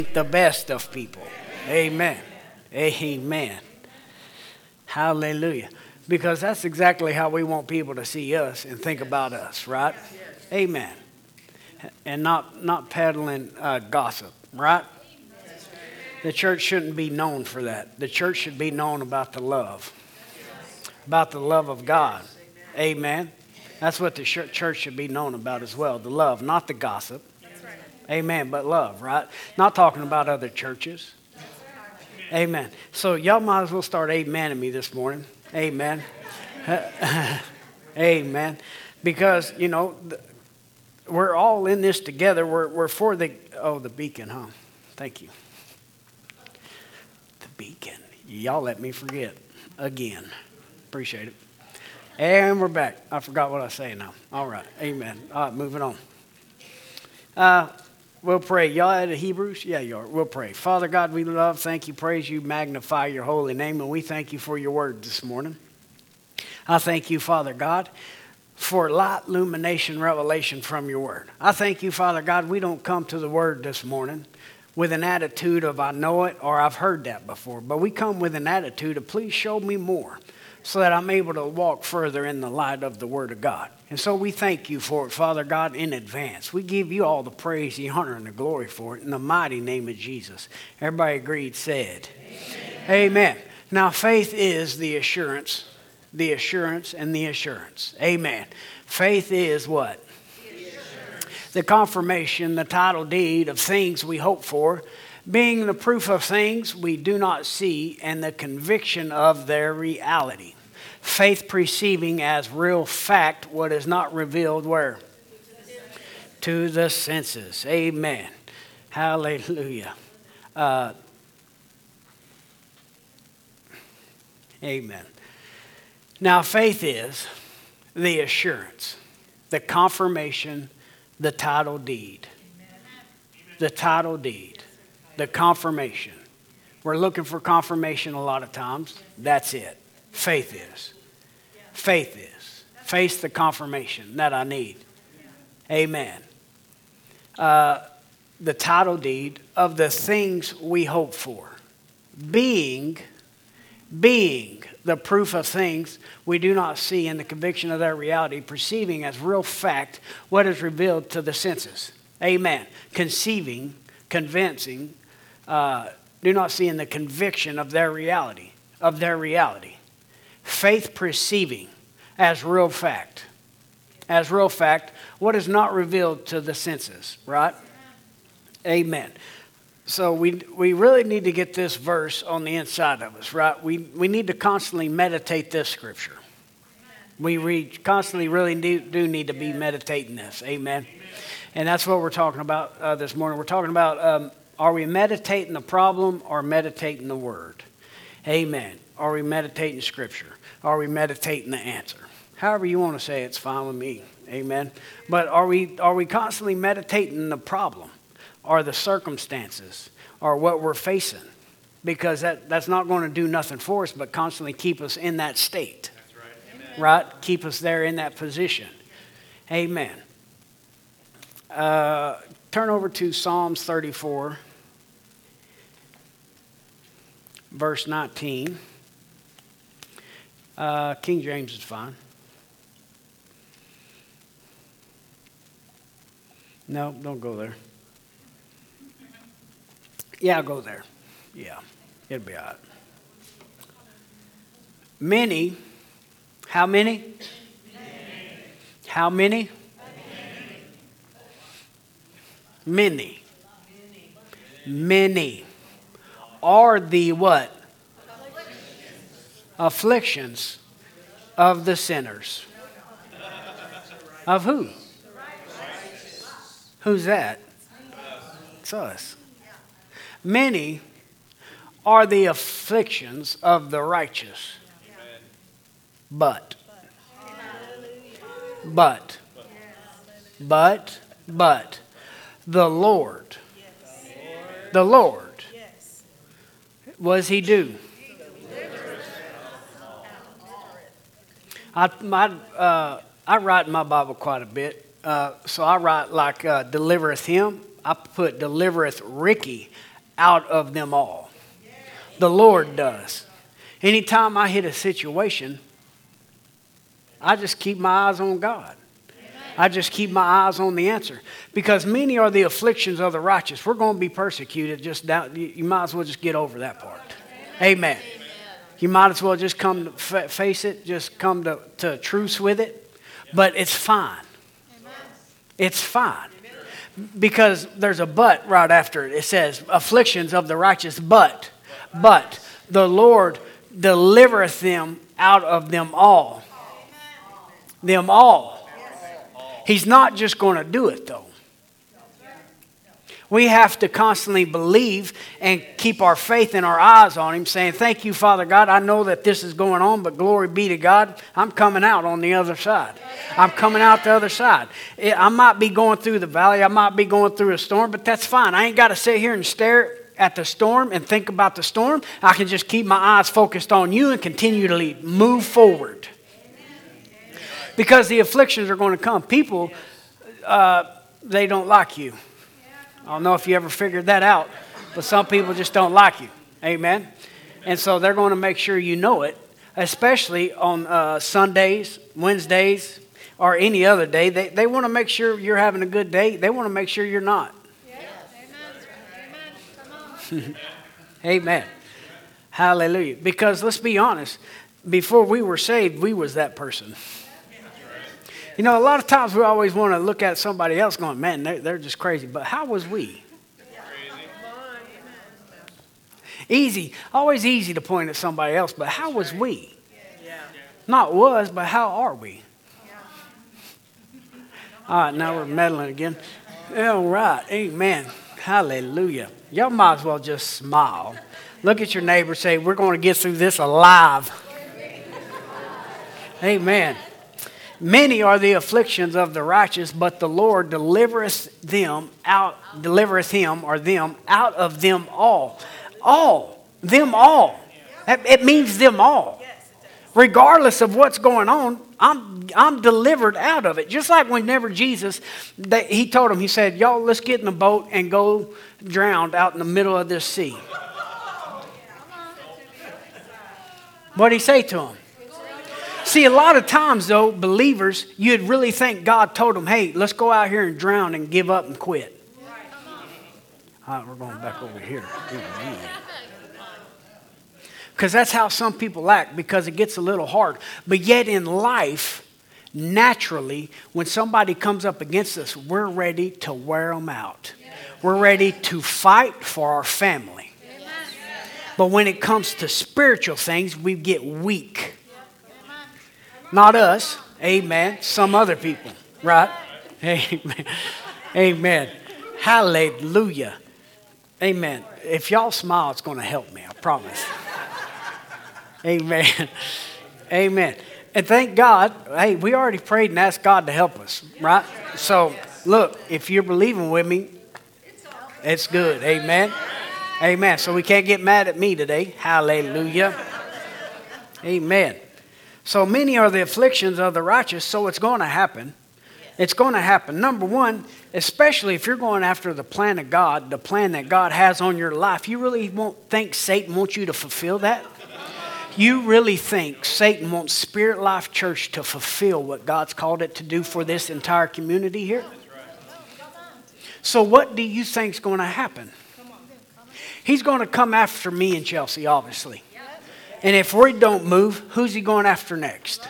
The best of people. Amen. Amen. Hallelujah. Because that's exactly how we want people to see us and think about us, right? Amen. And not peddling gossip, right? The church shouldn't be known for that. The church should be known about the love of God. Amen. That's what the church should be known about as well, the love, not the gossip. Amen, but love, right? Not talking about other churches. Amen. So y'all might as well start amening me this morning. Amen. Amen. Because, we're all in this together. We're for the beacon, huh? Thank you. The beacon. Y'all let me forget again. Appreciate it. And we're back. I forgot what I was saying now. All right. Amen. All right, moving on. We'll pray. Y'all at Hebrews? Yeah, you are. We'll pray. Father God, we love, thank you, praise you, magnify your holy name, and we thank you for your word this morning. I thank you, Father God, for light, illumination, revelation from your word. I thank you, Father God, we don't come to the word this morning with an attitude of I know it or I've heard that before, but we come with an attitude of please show me more so that I'm able to walk further in the light of the word of God. And so we thank you for it, Father God, in advance. We give you all the praise, the honor, and the glory for it in the mighty name of Jesus. Everybody agreed, said. Amen. Amen. Now, faith is the assurance, and the assurance. Amen. Faith is what? The confirmation, the title deed of things we hope for, being the proof of things we do not see and the conviction of their reality. Faith perceiving as real fact what is not revealed where? To the senses. Amen. Hallelujah. Amen. Now faith is the assurance, the confirmation, the title deed. The title deed, the confirmation. We're looking for confirmation a lot of times. That's it. Faith is. Faith is. Faith's the confirmation that I need. Amen. The title deed of the things we hope for. Being the proof of things we do not see and the conviction of their reality, perceiving as real fact what is revealed to the senses. Amen. Conceiving, convincing, do not see in the conviction of their reality. Faith perceiving as real fact. As real fact, what is not revealed to the senses, right? Amen. So we really need to get this verse on the inside of us, right? We need to constantly meditate this scripture. We constantly really do need to be meditating this. Amen. And that's what we're talking about this morning. We're talking about are we meditating the problem or meditating the word? Amen. Are we meditating scripture? Are we meditating the answer? However you want to say it's fine with me. Amen. But are we constantly meditating the problem or the circumstances or what we're facing? Because that's not going to do nothing for us but constantly keep us in that state. That's right. Amen. Right? Keep us there in that position. Amen. Turn over to Psalms 34, verse 19. King James is fine. No, don't go there. Yeah, I'll go there. Yeah, it'll be all right. Many, how many? How many? Many. Many are the what? Afflictions of the sinners. Of who? Who's that? It's us. Many are the afflictions of the righteous. But the Lord, what does he do? I write in my Bible quite a bit. So I write like delivereth him. I put delivereth Ricky out of them all. The Lord does. Anytime I hit a situation, I just keep my eyes on God. I just keep my eyes on the answer. Because many are the afflictions of the righteous. We're going to be persecuted. You might as well just get over that part. Amen. You might as well just come to face it. Just come to truce with it. But it's fine. It's fine. Because there's a but right after it. It says, afflictions of the righteous, but the Lord delivereth them out of them all. Them all. He's not just going to do it, though. We have to constantly believe and keep our faith and our eyes on Him, saying, thank you, Father God. I know that this is going on, but glory be to God. I'm coming out on the other side. I'm coming out the other side. I might be going through the valley. I might be going through a storm, but that's fine. I ain't got to sit here and stare at the storm and think about the storm. I can just keep my eyes focused on You and continually move forward. Because the afflictions are going to come. People, they don't like you. I don't know if you ever figured that out, but some people just don't like you. Amen? And so they're going to make sure you know it, especially on Sundays, Wednesdays, or any other day. They want to make sure you're having a good day. They want to make sure you're not. Yes. Amen. Amen. Hallelujah. Because let's be honest, before we were saved, we was that person. You know, a lot of times we always want to look at somebody else going, man, they're just crazy. But how was we? Easy. Always easy to point at somebody else, but how was we? Not was, but how are we? All right, now we're meddling again. All right, amen. Hallelujah. Y'all might as well just smile. Look at your neighbor, say, we're going to get through this alive. Amen. Many are the afflictions of the righteous, but the Lord delivereth him out of them all. All. Them all. It means them all. Regardless of what's going on, I'm delivered out of it. Just like whenever Jesus, He told them, He said, y'all, let's get in the boat and go drown out in the middle of this sea. What did He say to them? See, a lot of times, though, believers, you'd really think God told them, hey, let's go out here and drown and give up and quit. All right, we're going back over here. Because that's how some people act, because it gets a little hard. But yet in life, naturally, when somebody comes up against us, we're ready to wear them out. We're ready to fight for our family. But when it comes to spiritual things, we get weak. Not us, amen. Some other people, right? Amen. Amen. Hallelujah. Amen. If y'all smile, it's going to help me, I promise. Amen. Amen. And thank God, hey, we already prayed and asked God to help us, right? So, look, if you're believing with me, it's good. Amen. Amen. So we can't get mad at me today. Hallelujah. Amen. So many are the afflictions of the righteous, so it's going to happen. It's going to happen. Number one, especially if you're going after the plan of God, the plan that God has on your life, you really won't think Satan wants you to fulfill that? You really think Satan wants Spirit Life Church to fulfill what God's called it to do for this entire community here? So what do you think is going to happen? He's going to come after me and Chelsea, obviously. And if we don't move, who's he going after next?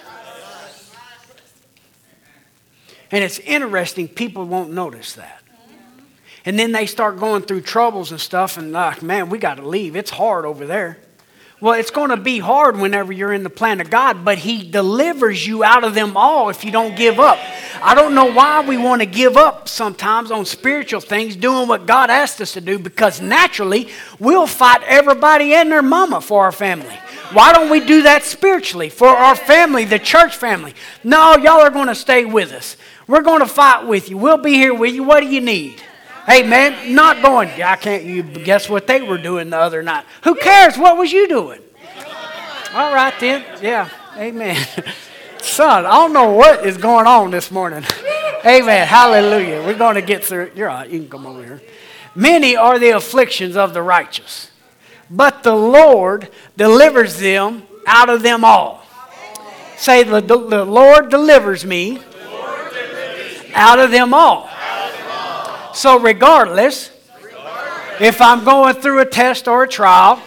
And it's interesting, people won't notice that. And then they start going through troubles and stuff and like, man, we got to leave. It's hard over there. Well, it's going to be hard whenever you're in the plan of God, but He delivers you out of them all if you don't give up. I don't know why we want to give up sometimes on spiritual things, doing what God asked us to do, because naturally we'll fight everybody and their mama for our family. Why don't we do that spiritually for our family, the church family? No, y'all are going to stay with us. We're going to fight with you. We'll be here with you. What do you need? Hey, man, not going, I can't, you guess what they were doing the other night? Who cares? What was you doing? All right, then. Yeah, amen. Son, I don't know what is going on this morning. Amen. Hallelujah. We're going to get through it. You're all right. You can come over here. Many are the afflictions of the righteous, but the Lord delivers them out of them all. Say, the Lord delivers me out of them all. So regardless, if I'm going through a test or a trial,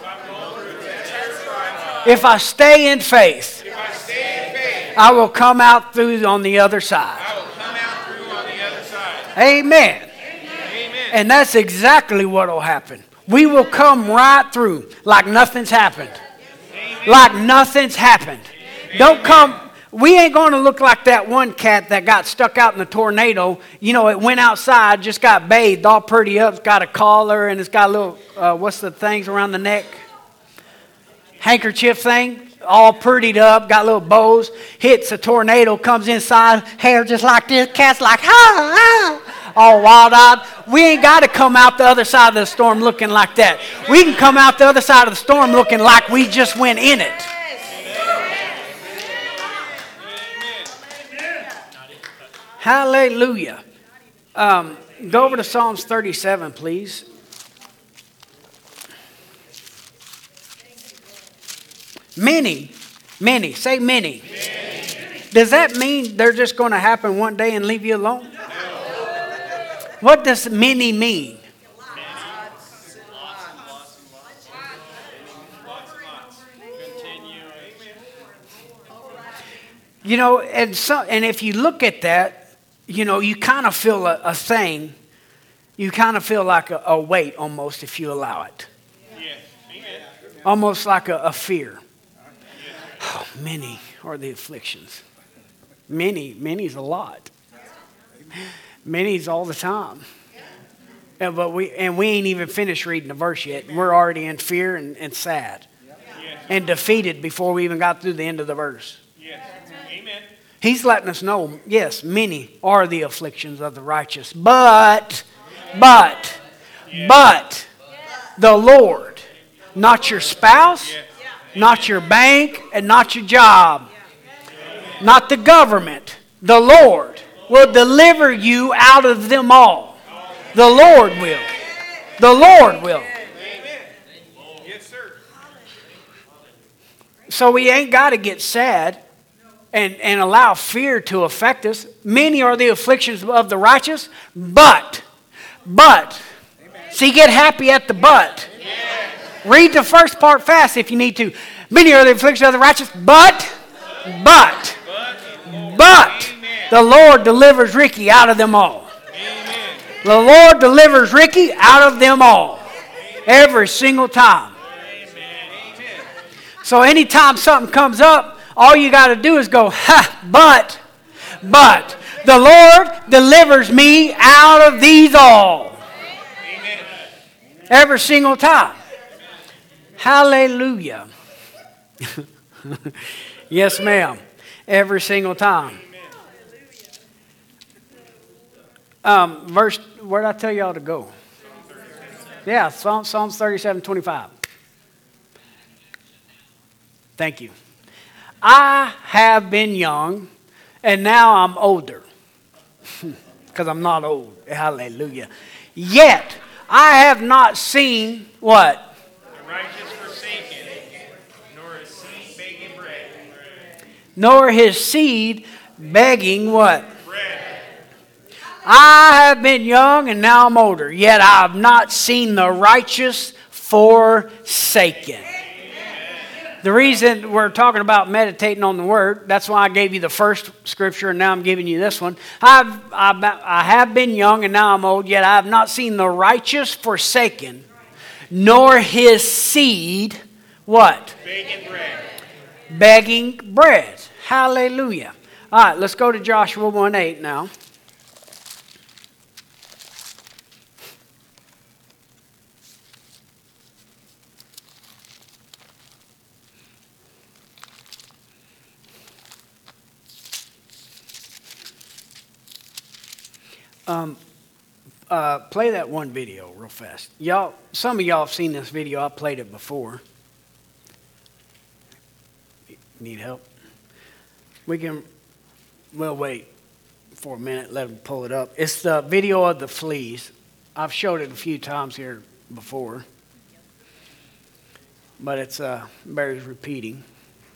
if I stay in faith, I will come out through on the other side. Amen. And that's exactly what will happen. We will come right through like nothing's happened. Like nothing's happened. Don't come. We ain't going to look like that one cat that got stuck out in the tornado. You know, it went outside, just got bathed, all pretty up. It's got a collar and it's got a little, what's the things around the neck? Handkerchief thing. All prettied up, got little bows. Hits a tornado, comes inside, hair just like this. Cat's like, all wild-eyed. We ain't got to come out the other side of the storm looking like that. We can come out the other side of the storm looking like we just went in it. Hallelujah. Go over to Psalms 37, please. Many, say many. Does that mean they're just going to happen one day and leave you alone? No. What does many mean? You know, and if you look at that, you know, you kind of feel a thing. You kind of feel like a weight almost if you allow it. Almost like a fear. Oh, many are the afflictions. Many's a lot. Many's all the time. But we ain't even finished reading the verse yet. We're already in fear and sad. And defeated before we even got through the end of the verse. Amen. He's letting us know, yes, many are the afflictions of the righteous. But the Lord, not your spouse, not your bank, and not your job. Not the government. The Lord will deliver you out of them all. The Lord will. The Lord will. Yes, sir. So we ain't got to get sad and allow fear to affect us. Many are the afflictions of the righteous, but. See, get happy at the but. Read the first part fast if you need to. Many are the afflictions of the righteous, but the Lord delivers Ricky out of them all. Amen. The Lord delivers Ricky out of them all. Every single time. Amen. So anytime something comes up, all you got to do is go, but the Lord delivers me out of these all. Amen. Every single time. Hallelujah. Yes, ma'am. Every single time. Verse, where did I tell y'all to go? Yeah, Psalms 37:25. Thank you. I have been young, and now I'm older. Because I'm not old. Hallelujah. Yet, I have not seen what? Nor his seed begging what? Bread. I have been young and now I'm older, yet I have not seen the righteous forsaken. Amen. The reason we're talking about meditating on the word, that's why I gave you the first scripture and now I'm giving you this one. I have been young and now I'm old, yet I have not seen the righteous forsaken, nor his seed, what? Begging bread. Begging bread. Hallelujah. All right, let's go to Joshua 1:8 now. Play that one video real fast. Y'all, some of y'all have seen this video. I played it before. Need help? We'll wait for a minute, let them pull it up. It's the video of the fleas. I've showed it a few times here before, but it's bears repeating.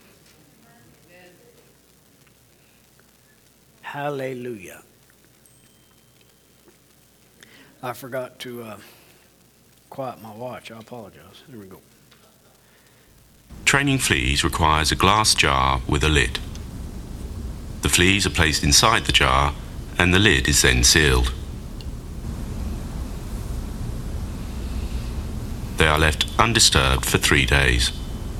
Hallelujah. I forgot to quiet my watch. I apologize. There we go. Training fleas requires a glass jar with a lid. The fleas are placed inside the jar and the lid is then sealed. They are left undisturbed for 3 days.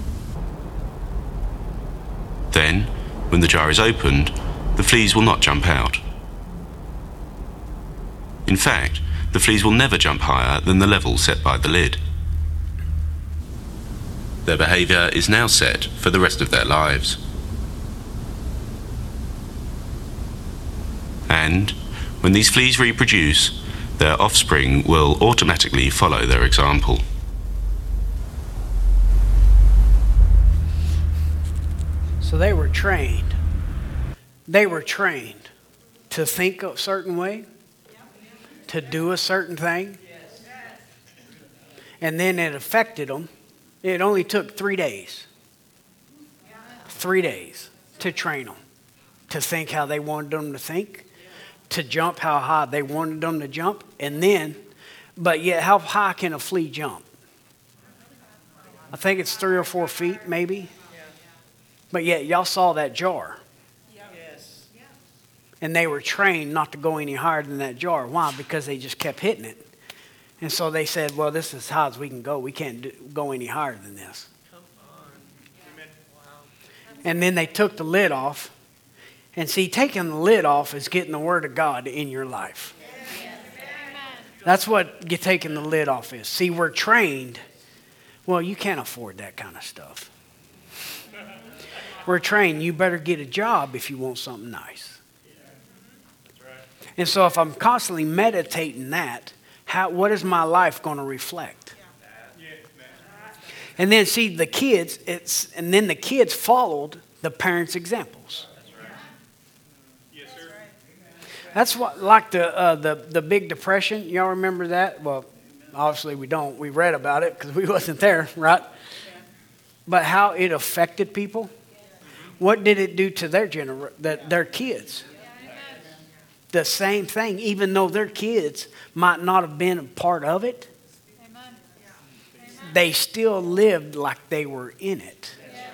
Then, when the jar is opened, the fleas will not jump out. In fact, the fleas will never jump higher than the level set by the lid. Their behaviour is now set for the rest of their lives. And, when these fleas reproduce, their offspring will automatically follow their example. So they were trained. They were trained to think a certain way, to do a certain thing, and then it affected them. It only took 3 days. 3 days to train them, to think how they wanted them to think, to jump how high they wanted them to jump, and then, but yet how high can a flea jump? I think it's 3 or 4 feet maybe. But yet y'all saw that jar. Yes. And they were trained not to go any higher than that jar. Why? Because they just kept hitting it. And so they said, well, this is as high as we can go. We can't go any higher than this. Come on. Wow. And then they took the lid off. And see, taking the lid off is getting the Word of God in your life. That's what taking the lid off is. See, we're trained. Well, you can't afford that kind of stuff. We're trained, you better get a job if you want something nice. And so if I'm constantly meditating that, what is my life going to reflect? And then see the kids, and then the kids followed the parents' examples. That's what, like the Big Depression. Y'all remember that? Well, obviously we don't. We read about it because we wasn't there, right? But how it affected people. What did it do to their kids? The same thing, even though their kids might not have been a part of it, they still lived like they were in it.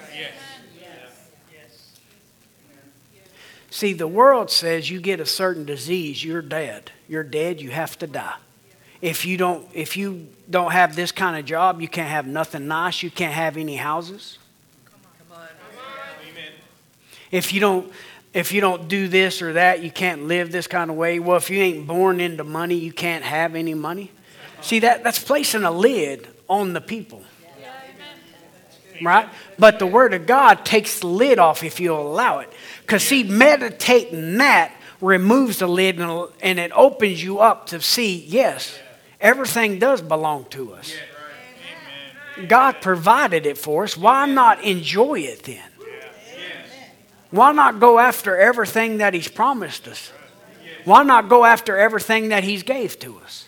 See, the world says you get a certain disease, you're dead. You're dead, you have to die. If you don't have this kind of job, you can't have nothing nice, you can't have any houses. If you don't do this or that, you can't live this kind of way. Well, if you ain't born into money, you can't have any money. See, that's placing a lid on the people. Right? But the Word of God takes the lid off if you allow it. Because see, meditating that removes the lid and it opens you up to see, yes, everything does belong to us. God provided it for us. Why not enjoy it then? Why not go after everything that He's promised us? Why not go after everything that He's gave to us?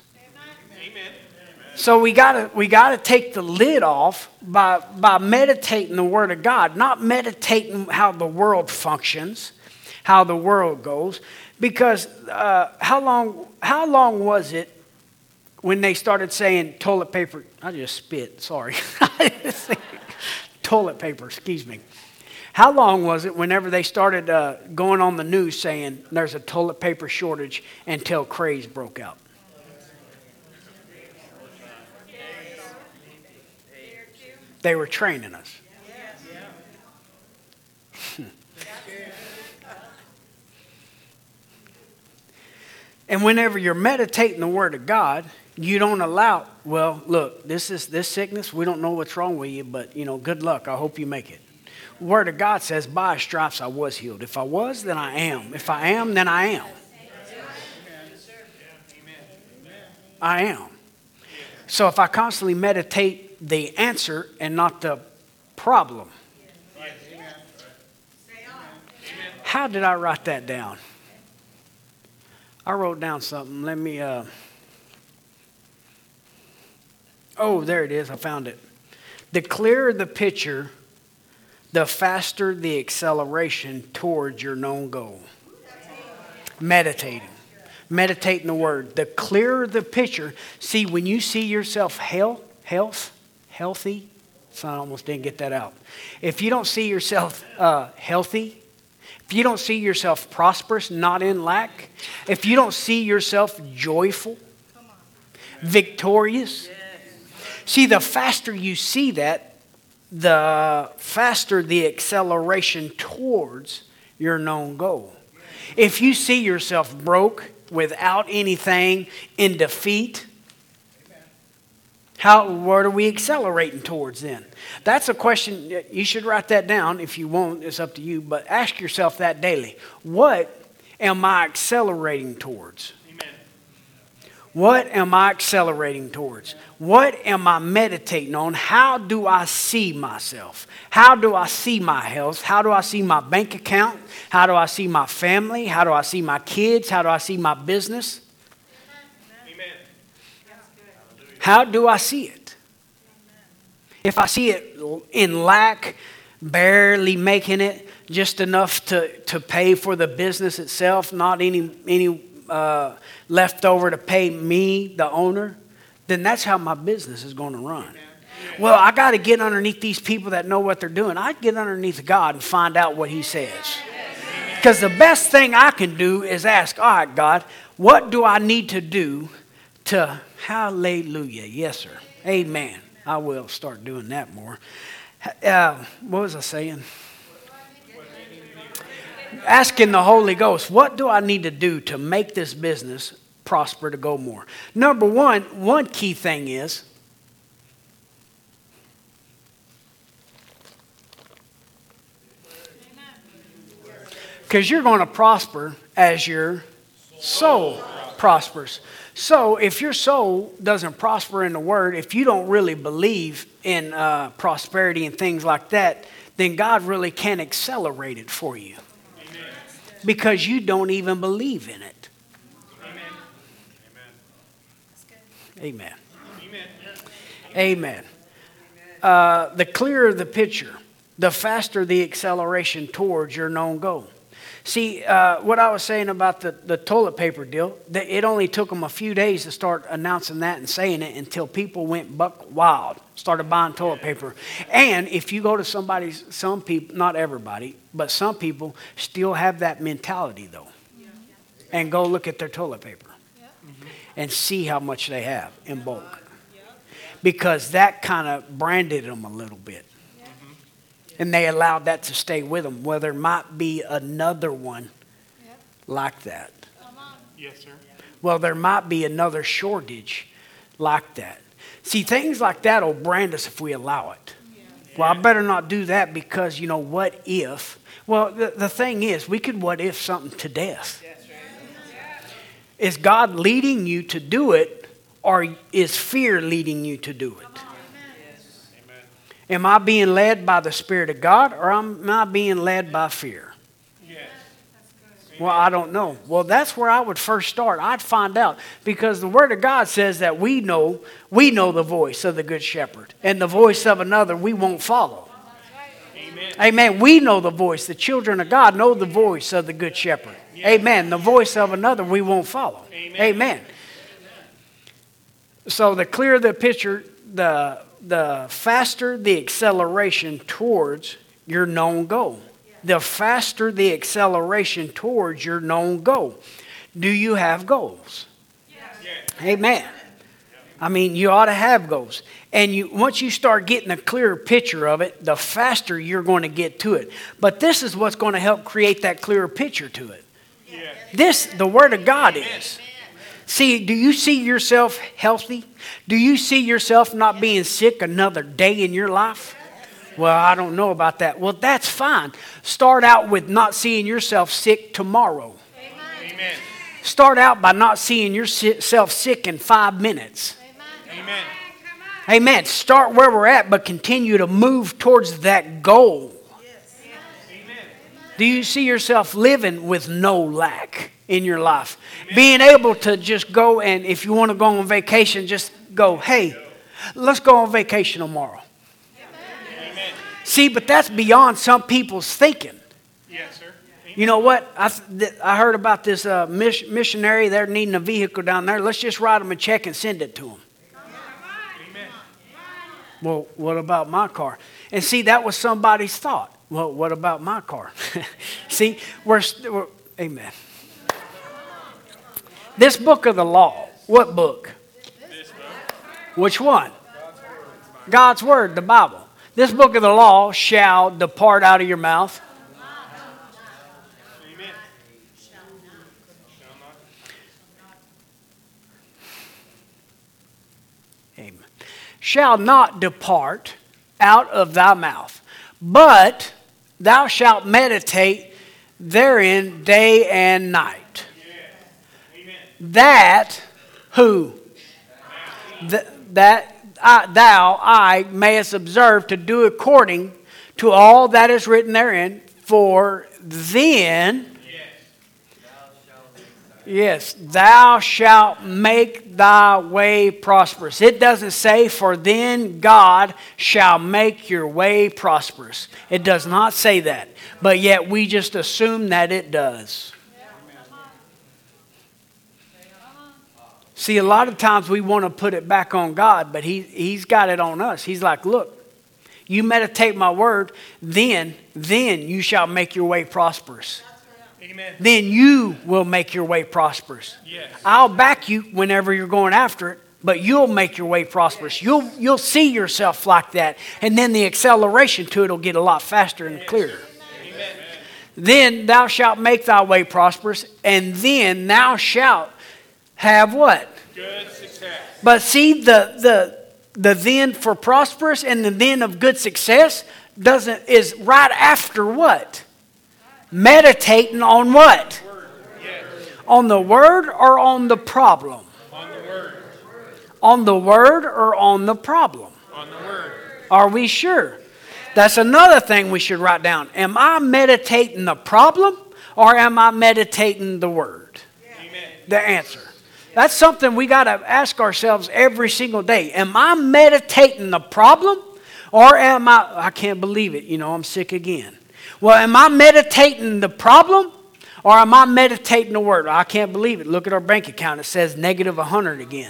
So we gotta take the lid off by meditating the Word of God, not meditating how the world functions, how the world goes. Because how long was it when they started saying toilet paper? I just spit. Sorry, toilet paper. Excuse me. How long was it whenever they started going on the news saying there's a toilet paper shortage until craze broke out? They were training us. And whenever you're meditating the Word of God, you don't allow, well, look, this sickness, we don't know what's wrong with you, but, good luck. I hope you make it. Word of God says, by His stripes I was healed. If I was, then I am. If I am, then I am. I am. So if I constantly meditate the answer and not the problem. How did I write that down? I wrote down something. Let me Oh, there it is. I found it. The clearer the picture, the faster the acceleration towards your known goal. Meditating. Meditating the word. The clearer the picture. See, when you see yourself healthy, so I almost didn't get that out. If you don't see yourself healthy, if you don't see yourself prosperous, not in lack, if you don't see yourself joyful, victorious, see, the faster you see that, the faster the acceleration towards your known goal. If you see yourself broke, without anything, in defeat, what are we accelerating towards then? That's a question. You should write that down. If you won't, it's up to you. But ask yourself that daily. What am I accelerating towards? Amen. What am I accelerating towards? What am I meditating on? How do I see myself? How do I see my health? How do I see my bank account? How do I see my family? How do I see my kids? How do I see my business? How do I see it? If I see it in lack, barely making it, just enough to pay for the business itself, not any left over to pay me, the owner, then that's how my business is going to run. Well, I got to get underneath these people that know what they're doing. I get underneath God and find out what He says. Because the best thing I can do is ask, all right, God, what do I need to do to... Hallelujah. Yes, sir. Amen. I will start doing that more. What was I saying? Asking the Holy Ghost, what do I need to do to make this business prosper, to go more? Number one key thing is, because you're going to prosper as your soul prospers. So if your soul doesn't prosper in the Word, if you don't really believe in prosperity and things like that, then God really can't accelerate it for you. Amen. Because you don't even believe in it. Amen. Amen. Amen. The clearer the picture, the faster the acceleration towards your known goal. See, what I was saying about the toilet paper deal, it only took them a few days to start announcing that and saying it until people went buck wild, started buying toilet paper. And if you go to some people, not everybody, but some people still have that mentality though. And go look at their toilet paper and see how much they have in bulk. Because that kind of branded them a little bit. And they allowed that to stay with them. Well, there might be another one like that. Yes, sir. Well, there might be another shortage like that. See, things like that will brand us if we allow it. Well, I better not do that because, what if? Well, the thing is, we could what if something to death. Is God leading you to do it, or is fear leading you to do it? Am I being led by the Spirit of God, or am I being led by fear? Yes. Well, I don't know. Well, that's where I would first start. I'd find out, because the Word of God says that we know the voice of the Good Shepherd, and the voice of another we won't follow. Amen. Amen. We know the voice. The children of God know the voice of the Good Shepherd. Yes. Amen. The voice of another we won't follow. Amen. Amen. So the clearer the picture, the faster the acceleration towards your known goal. The faster the acceleration towards your known goal. Do you have goals? Yes. Amen. I mean, you ought to have goals. And once you start getting a clearer picture of it, the faster you're going to get to it. But this is what's going to help create that clearer picture to it. Yes. The Word of God is. See, do you see yourself healthy? Do you see yourself not being sick another day in your life? Well, I don't know about that. Well, that's fine. Start out with not seeing yourself sick tomorrow. Amen. Start out by not seeing yourself sick in 5 minutes. Amen. Amen. Start where we're at, but continue to move towards that goal. Yes. Amen. Do you see yourself living with no lack in your life? Amen. Being able to just go, and if you want to go on vacation, just go, hey, Let's go on vacation tomorrow. Amen. See, but that's beyond some people's thinking. Yes, sir. You know what? I heard about this missionary. They're needing a vehicle down there. Let's just write them a check and send it to them. Amen. Well, what about my car? And see, that was somebody's thought. Well, what about my car? See, we're amen. This book of the law, what book? This book. Which one? God's Word, the Bible. This book of the law shall depart out of your mouth. Amen. Amen. Shall not depart out of thy mouth, but thou shalt meditate therein day and night. Amen. That who? I mayest observe to do according to all that is written therein, for then, yes, thou shalt make thy way prosperous. It doesn't say, for then God shall make your way prosperous. It does not say that. But yet we just assume that it does. See, a lot of times we want to put it back on God, but He's got it on us. He's like, look, you meditate my word, then you shall make your way prosperous. Amen. Then you will make your way prosperous. Yes. I'll back you whenever you're going after it, but you'll make your way prosperous. You'll see yourself like that, and then the acceleration to it will get a lot faster and clearer. Amen. Then thou shalt make thy way prosperous, and then thou shalt have what? Good success. But see, the then for prosperous and the then of good success is right after what? Meditating on what? Yes. On the word or on the problem? On the word. On the word or on the problem? On the word. Are we sure? That's another thing we should write down. Am I meditating the problem or am I meditating the word? Amen. The answer. That's something we got to ask ourselves every single day. Am I meditating the problem or am I can't believe it, I'm sick again. Well, am I meditating the problem or am I meditating the word? I can't believe it. Look at our bank account. It says negative 100 again.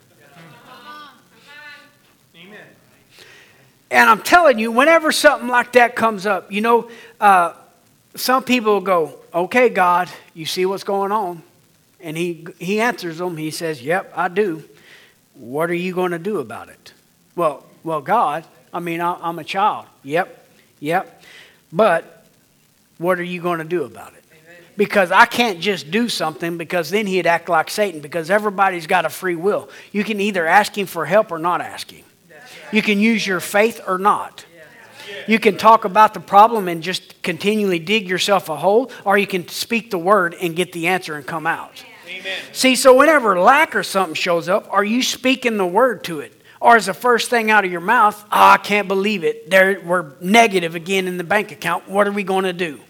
Amen. And I'm telling you, whenever something like that comes up, some people will go, okay, God, you see what's going on? And he answers them. He says, yep, I do. What are you going to do about it? Well, God, I'm a child. Yep. But what are you going to do about it? Because I can't just do something because then he'd act like Satan because everybody's got a free will. You can either ask him for help or not ask him. You can use your faith or not. You can talk about the problem and just continually dig yourself a hole, or you can speak the word and get the answer and come out. Amen. See, so whenever lack or something shows up, are you speaking the word to it? Or is the first thing out of your mouth, I can't believe it. We're negative again in the bank account. What are we going to do?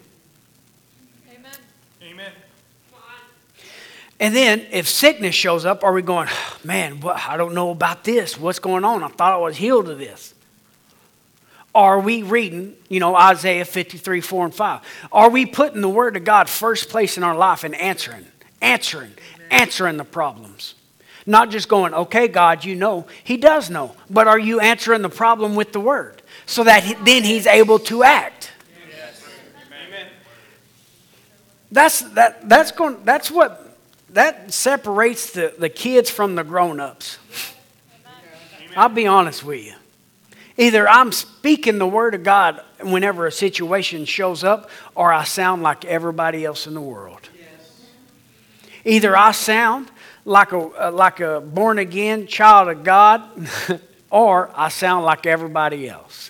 Amen. And then if sickness shows up, are we going, man, I don't know about this. What's going on? I thought I was healed of this. Are we reading, Isaiah 53, 4 and 5? Are we putting the word of God first place in our life and answering the problems? Not just going, okay, God, He does know. But are you answering the problem with the word? So that then He's able to act. Yes. Amen. That separates the kids from the grown-ups. I'll be honest with you. Either I'm speaking the word of God whenever a situation shows up, or I sound like everybody else in the world. Either I sound like a born-again child of God, or I sound like everybody else.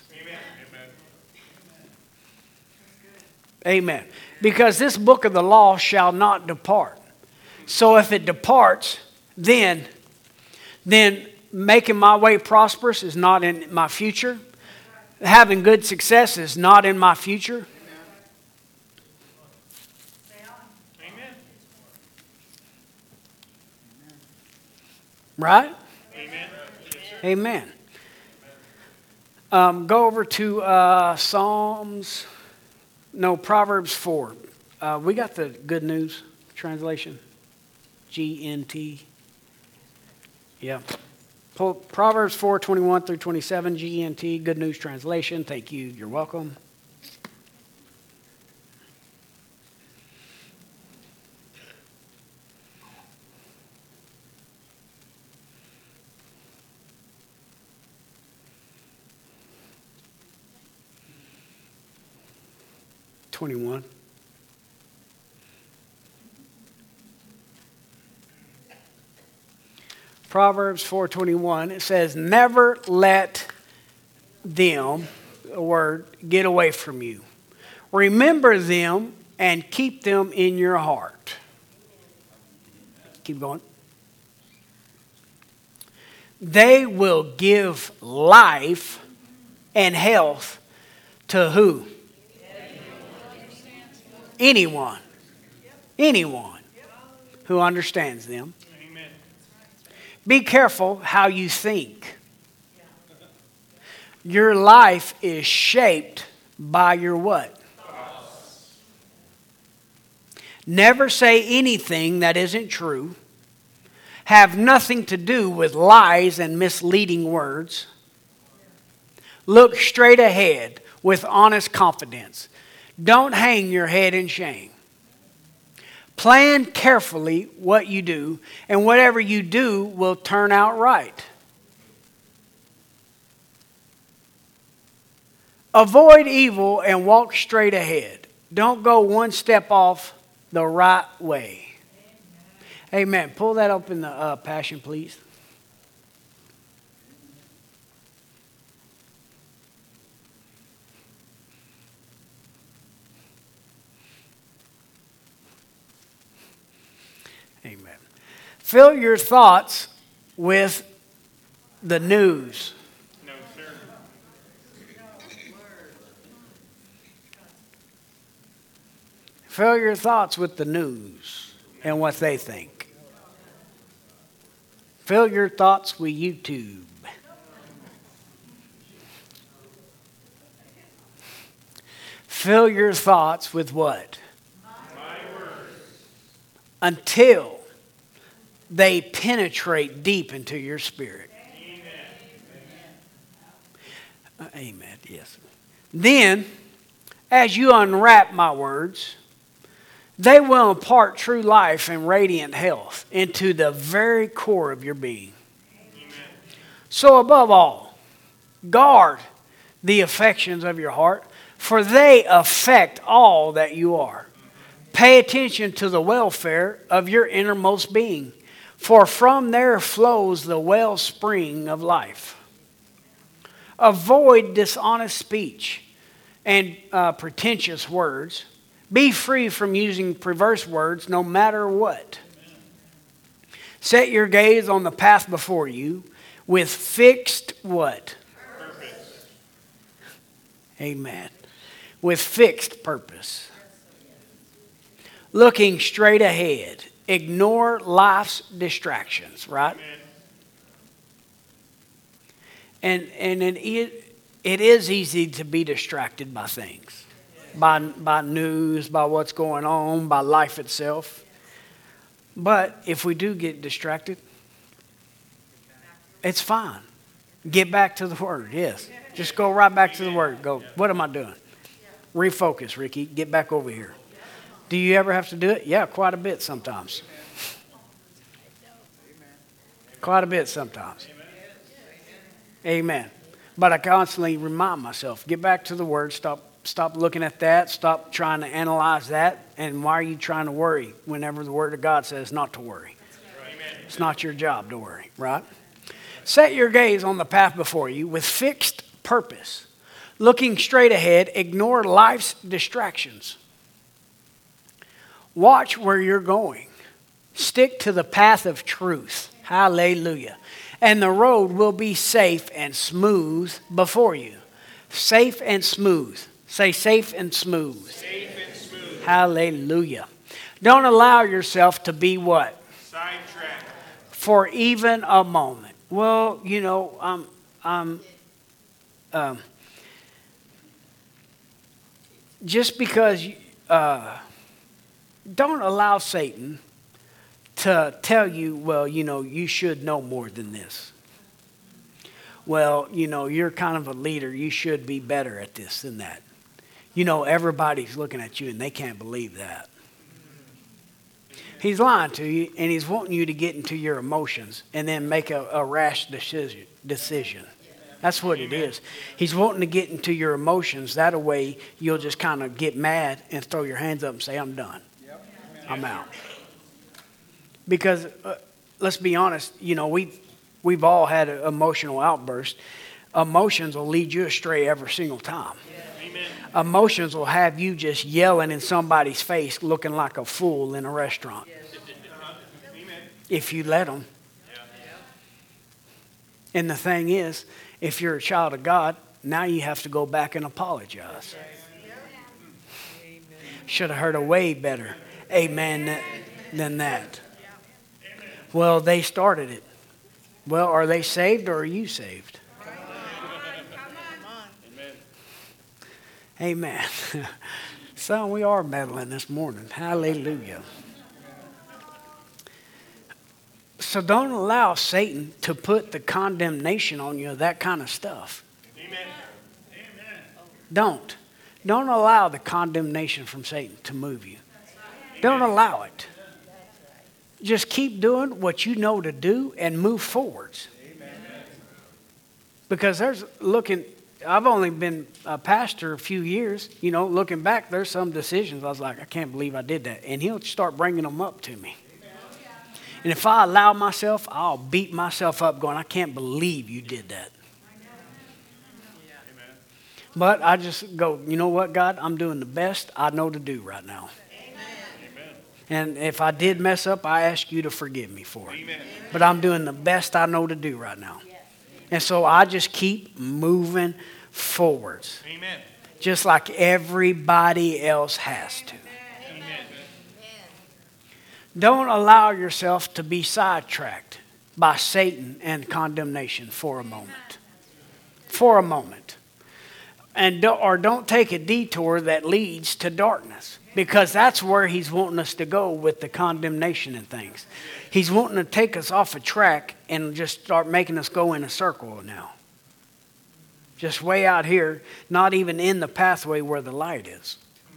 Amen. Because this book of the law shall not depart. So if it departs, then making my way prosperous is not in my future. Having good success is not in my future. Amen. Right? Amen. Yes, sir. Amen. Go over to Proverbs 4. We got the Good News translation. GNT. Yeah. Proverbs 4:21 through 27, GNT, Good News translation. Thank you. You're welcome. Proverbs 4:21, it says, never let them, the word, get away from you. Remember them and keep them in your heart. Keep going. They will give life and health to who? Anyone who understands them. Amen. Be careful how you think. Your life is shaped by your what? Never say anything that isn't true. Have nothing to do with lies and misleading words. Look straight ahead with honest confidence. Don't hang your head in shame. Plan carefully what you do, and whatever you do will turn out right. Avoid evil and walk straight ahead. Don't go one step off the right way. Amen. Pull that up in the Passion, please. Amen. Fill your thoughts with the news. No, sir. Fill your thoughts with the news and what they think. Fill your thoughts with YouTube. Fill your thoughts with what? Until they penetrate deep into your spirit. Amen. Yes. Then, as you unwrap my words, they will impart true life and radiant health into the very core of your being. Amen. So above all, guard the affections of your heart, for they affect all that you are. Pay attention to the welfare of your innermost being, for from there flows the wellspring of life. Avoid dishonest speech and pretentious words. Be free from using perverse words no matter what. Set your gaze on the path before you with fixed what? Purpose. Amen. With fixed purpose. Looking straight ahead. Ignore life's distractions, right? Amen. And it is easy to be distracted by things. By news, by what's going on, by life itself. But if we do get distracted, it's fine. Get back to the Word, yes. Just go right back to the Word. Go, what am I doing? Refocus, Ricky. Get back over here. Do you ever have to do it? Yeah, quite a bit sometimes. Quite a bit sometimes. Amen. But I constantly remind myself, get back to the Word. Stop looking at that. Stop trying to analyze that. And why are you trying to worry whenever the Word of God says not to worry? It's not your job to worry, right? Set your gaze on the path before you with fixed purpose. Looking straight ahead, ignore life's distractions. Watch where you're going. Stick to the path of truth. Hallelujah. And the road will be safe and smooth before you. Safe and smooth. Say safe and smooth. Safe and smooth. Hallelujah. Don't allow yourself to be what? Sidetracked. For even a moment. Well, you know, um, just because don't allow Satan to tell you, well, you know, you should know more than this. Well, you know, you're kind of a leader. You should be better at this than that. You know, everybody's looking at you and they can't believe that. He's lying to you, and he's wanting you to get into your emotions and then make a rash decision. That's what it is. He's wanting to get into your emotions. That way you'll just kind of get mad and throw your hands up and say, I'm done. I'm out. Because let's be honest, you know, we've all had an emotional outburst. Emotions will lead you astray every single time. Amen. Emotions will have you just yelling in somebody's face looking like a fool in a restaurant. If you let them. And the thing is, if you're a child of God, now you have to go back and apologize. Should have heard a way better amen than that. Well, they started it. Well, are they saved or are you saved? Amen. So we are meddling this morning. Hallelujah. So don't allow Satan to put the condemnation on you of that kind of stuff. Amen. Don't. Don't allow the condemnation from Satan to move you. Don't allow it. Just keep doing what you know to do and move forwards. Because I've only been a pastor a few years. You know, looking back, there's some decisions I was like, I can't believe I did that. And he'll start bringing them up to me. And if I allow myself, I'll beat myself up going, I can't believe you did that. But I just go, you know what, God? I'm doing the best I know to do right now. And if I did mess up, I ask you to forgive me for it. Amen. But I'm doing the best I know to do right now. And so I just keep moving forwards. Amen. Just like everybody else has to. Amen. Don't allow yourself to be sidetracked by Satan and condemnation for a moment. For a moment. And don't take a detour that leads to darkness. Because that's where he's wanting us to go with the condemnation and things. He's wanting to take us off a track and just start making us go in a circle now. Just way out here, not even in the pathway where the light is.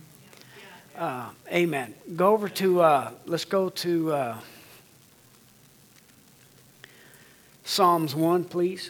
Amen. Go over to, let's go to Psalms 1, please.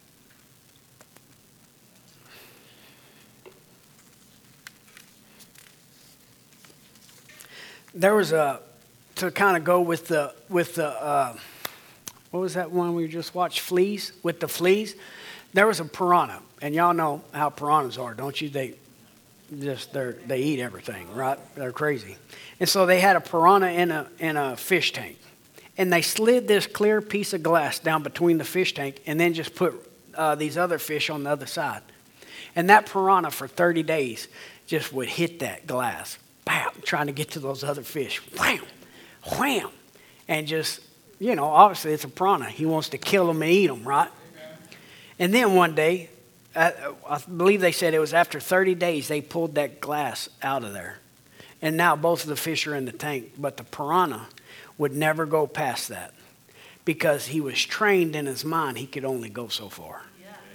There was to kind of go with the what was that one we just watched? Fleas, with the fleas. There was a piranha, and y'all know how piranhas are, don't you? They eat everything, right? They're crazy. And so they had a piranha in a fish tank, and they slid this clear piece of glass down between the fish tank, and then just put these other fish on the other side. And that piranha for 30 days just would hit that glass. Bam, trying to get to those other fish. Wham, wham. And just, you know, obviously it's a piranha. He wants to kill them and eat them, right? And then one day, I believe they said it was after 30 days, they pulled that glass out of there. And now both of the fish are in the tank. But the piranha would never go past that. Because he was trained in his mind, he could only go so far.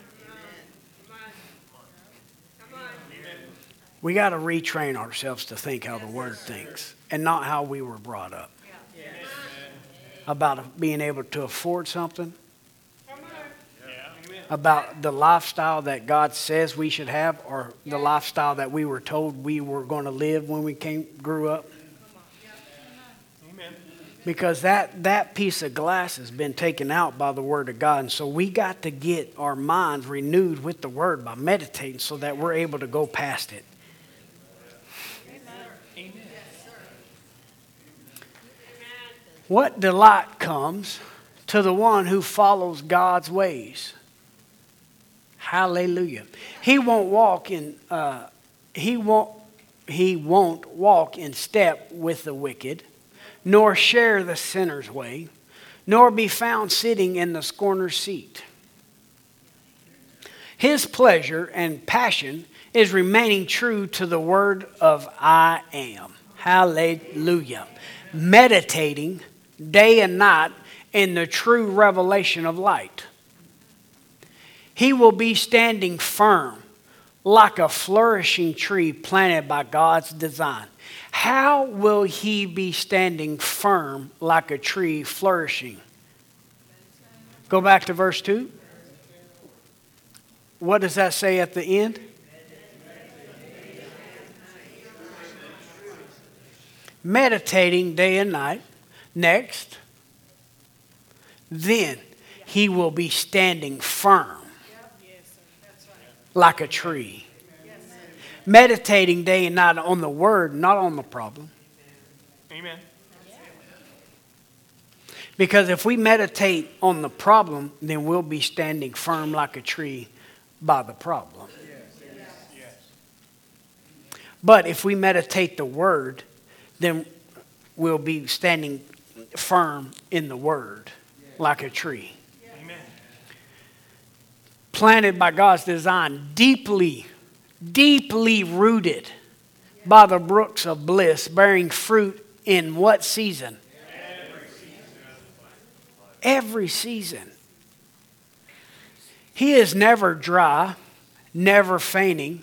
We got to retrain ourselves to think how the Word thinks and not how we were brought up. About being able to afford something. About the lifestyle that God says we should have or the lifestyle that we were told we were going to live when we grew up. Because that piece of glass has been taken out by the Word of God. And so we got to get our minds renewed with the Word by meditating so that we're able to go past it. What delight comes to the one who follows God's ways? Hallelujah. He won't walk in walk in step with the wicked, nor share the sinner's way, nor be found sitting in the scorner's seat. His pleasure and passion is remaining true to the word of I am. Hallelujah. Meditating day and night in the true revelation of light. He will be standing firm like a flourishing tree planted by God's design. How will he be standing firm like a tree flourishing? Go back to verse 2. What does that say at the end? Meditating day and night. Next. Then he will be standing firm like a tree. Meditating day and night on the word, not on the problem. Amen. Because if we meditate on the problem, then we'll be standing firm like a tree by the problem. But if we meditate the word, then we'll be standing firm in the word like a tree. Amen. Planted by God's design, deeply rooted by the brooks of bliss, bearing fruit in what season? Every season. He is never dry, never fainting.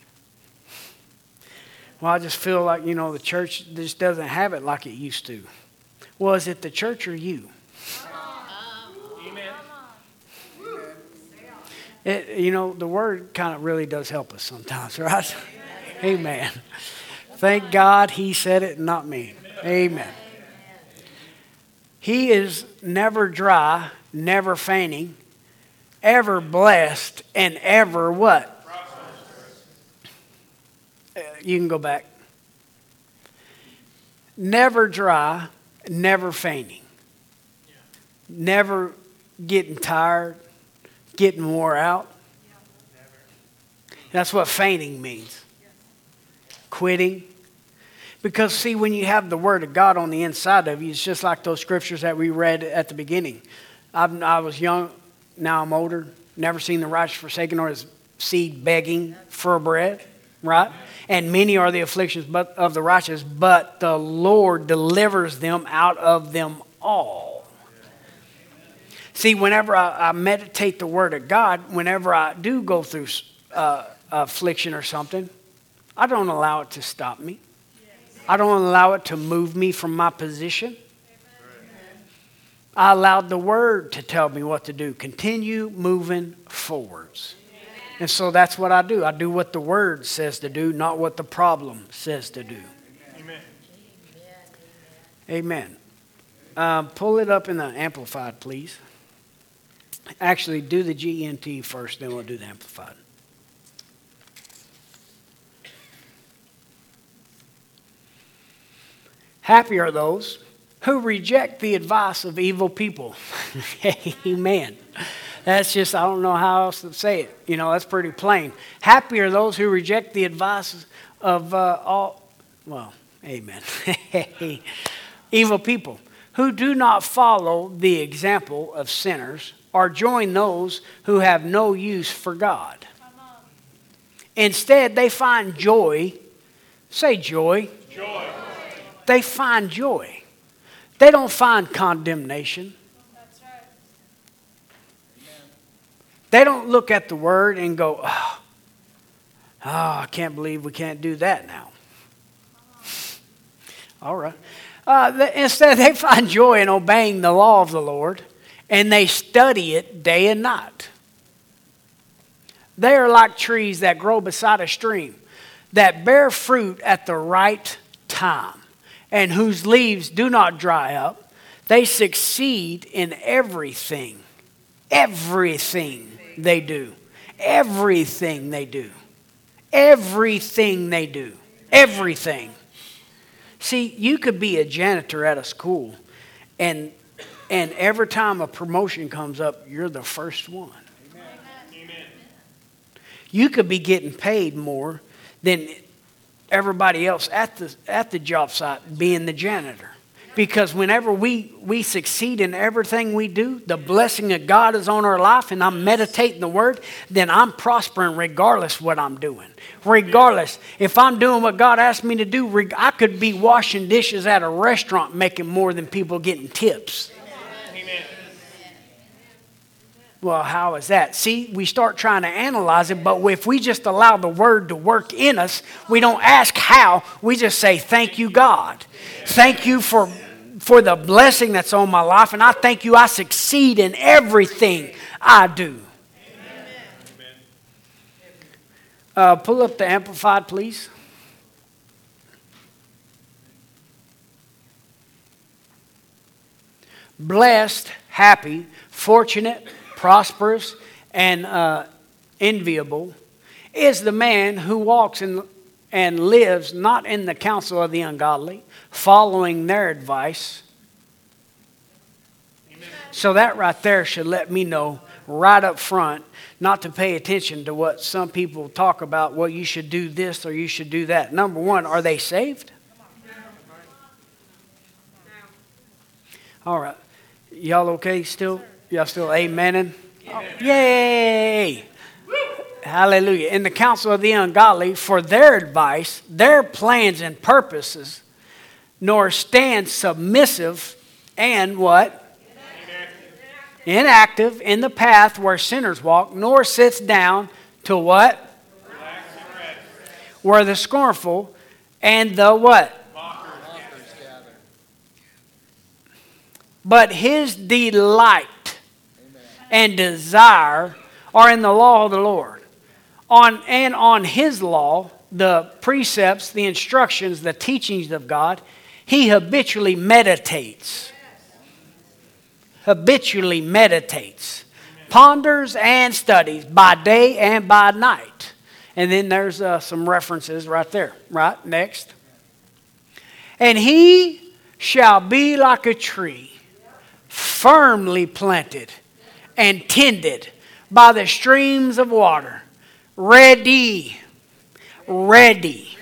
Well, I just feel like, the church just doesn't have it like it used to. Well, is it the church or you? Amen. The word kind of really does help us sometimes, right? Amen. Thank God he said it, not me. Amen. He is never dry, never fainting, ever blessed, and ever what? You can go back. Never dry, never fainting. Never getting tired, getting wore out. That's what fainting means. Quitting. Because see, when you have the word of God on the inside of you, it's just like those scriptures that we read at the beginning. I was young, now I'm older. Never seen the righteous forsaken or his seed begging for bread. Right? And many are the afflictions of the righteous, but the Lord delivers them out of them all. See, whenever I meditate the word of God, whenever I do go through affliction or something, I don't allow it to stop me. I don't allow it to move me from my position. I allowed the word to tell me what to do. Continue moving forwards. And so that's what I do. I do what the word says to do, not what the problem says to do. Amen. Amen. Pull it up in the Amplified, please. Actually, do the GNT first, then we'll do the Amplified. Happy are those who reject the advice of evil people. Amen. That's just, I don't know how else to say it. That's pretty plain. Happy are those who reject the advice of amen. Evil people who do not follow the example of sinners or join those who have no use for God. Instead, they find joy. Say joy. Joy. They find joy. They don't find condemnation. They don't look at the word and go, oh, I can't believe we can't do that now. All right. Instead, they find joy in obeying the law of the Lord, and they study it day and night. They are like trees that grow beside a stream, that bear fruit at the right time, and whose leaves do not dry up. They succeed in everything. Everything they do. Everything they do. Everything they do. Everything. See, you could be a janitor at a school, and every time a promotion comes up, you're the first one. Amen. You could be getting paid more than everybody else at the job site being the janitor. Because whenever we succeed in everything we do, the blessing of God is on our life, and I'm meditating the word, then I'm prospering regardless what I'm doing. Regardless. If I'm doing what God asked me to do, I could be washing dishes at a restaurant making more than people getting tips. Amen. Well, how is that? See, we start trying to analyze it, but if we just allow the word to work in us, we don't ask how, we just say, thank you, God. Thank you for the blessing that's on my life, and I thank you I succeed in everything I do. Pull up the Amplified, please. Blessed, happy, fortunate, prosperous, and enviable is the man who walks and lives not in the counsel of the ungodly, following their advice. Amen. So that right there should let me know right up front not to pay attention to what some people talk about. Well, you should do this or you should do that. Number one, are they saved? All right. Y'all okay still? Y'all still amening? Oh, yay! Hallelujah. In the counsel of the ungodly, for their advice, their plans and purposes, nor stand submissive and what? Inactive in the path where sinners walk, nor sits down to what? Where the scornful and the what? But his delight and desire are in the law of the Lord. On his law, the precepts, the instructions, the teachings of God, he habitually meditates. Habitually meditates. Ponders and studies by day and by night. And then there's some references right there. Right, next. And he shall be like a tree, firmly planted and tended by the streams of water, ready, ready,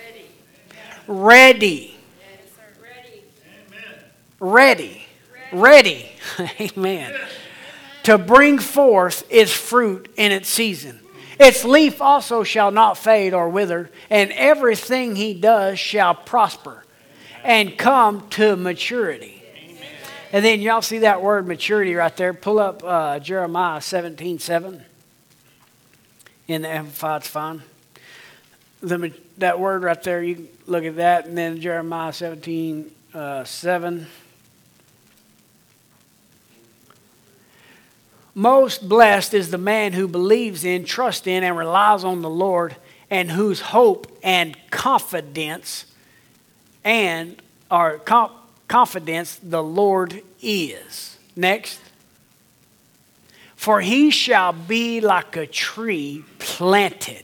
amen, to bring forth its fruit in its season. Its leaf also shall not fade or wither, and everything he does shall prosper and come to maturity. And then y'all see that word maturity right there. Pull up Jeremiah 17:7. In the Amplified's fine. That word right there, you can look at that. And then Jeremiah 17:7. Most blessed is the man who believes in, trusts in, and relies on the Lord, and whose hope and confidence confidence the Lord is. Next. For he shall be like a tree planted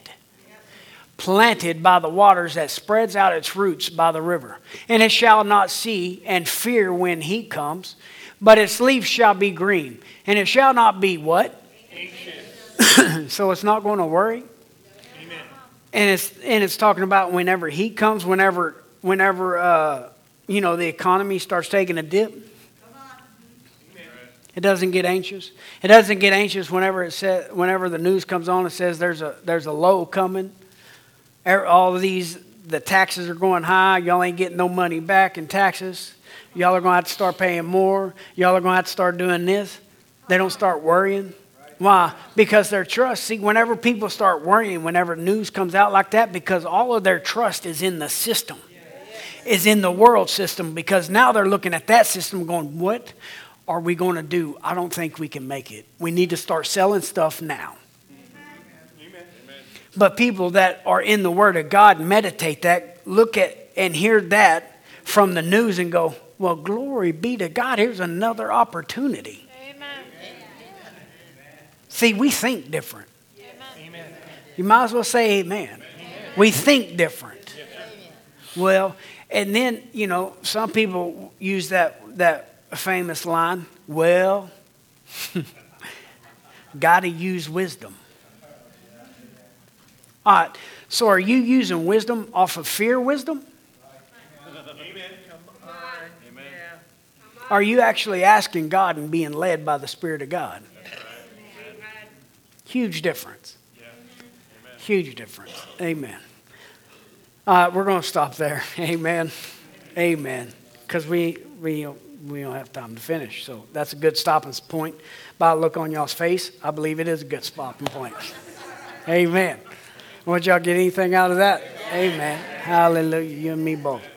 by the waters that spreads out its roots by the river. And it shall not see and fear when he comes, but its leaf shall be green. And it shall not be what? Anxious. So it's not going to worry. Amen. And it's talking about whenever he comes, whenever the economy starts taking a dip. It doesn't get anxious. It doesn't get anxious whenever the news comes on and says there's a low coming. All of the taxes are going high. Y'all ain't getting no money back in taxes. Y'all are going to have to start paying more. Y'all are going to have to start doing this. They don't start worrying. Why? Because their trust. See, whenever people start worrying, whenever news comes out like that, because all of their trust is in the system. Is in the world system, because now they're looking at that system going, what are we going to do? I don't think we can make it. We need to start selling stuff now. Amen. But people that are in the Word of God meditate that, look at and hear that from the news and go, well, glory be to God. Here's another opportunity. Amen. See, we think different. Amen. You might as well say amen. Amen. We think different. Well, and then, some people use that famous line, well, got to use wisdom. All right, so are you using wisdom off of fear wisdom? Amen. Come on. Amen. Are you actually asking God and being led by the Spirit of God? Huge difference. Huge difference. Amen. We're going to stop there. Amen. Amen. Because we don't have time to finish. So that's a good stopping point. By the look on y'all's face, I believe it is a good stopping point. Amen. Want y'all get anything out of that? Amen. Hallelujah. You and me both.